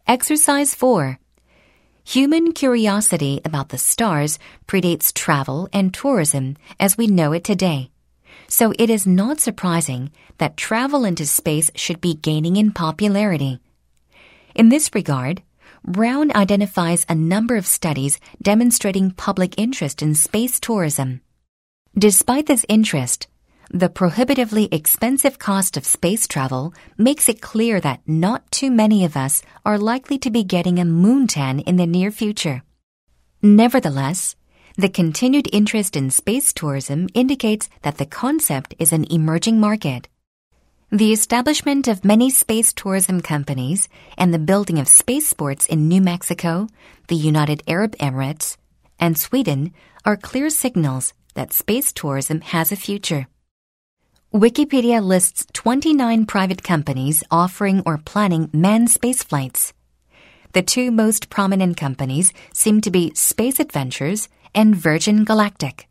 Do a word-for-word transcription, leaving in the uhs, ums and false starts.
Exercise four. Human curiosity about the stars predates travel and tourism as we know it today. So it is not surprising that travel into space should be gaining in popularity. In this regard, Brown identifies a number of studies demonstrating public interest in space tourism. Despite this interest, the prohibitively expensive cost of space travel makes it clear that not too many of us are likely to be getting a moon tan in the near future. Nevertheless, the continued interest in space tourism indicates that the concept is an emerging market. The establishment of many space tourism companies and the building of spaceports in New Mexico, the United Arab Emirates, and Sweden are clear signals that space tourism has a future. Wikipedia lists twenty-nine private companies offering or planning manned space flights. The two most prominent companies seem to be Space Adventures and Virgin Galactic.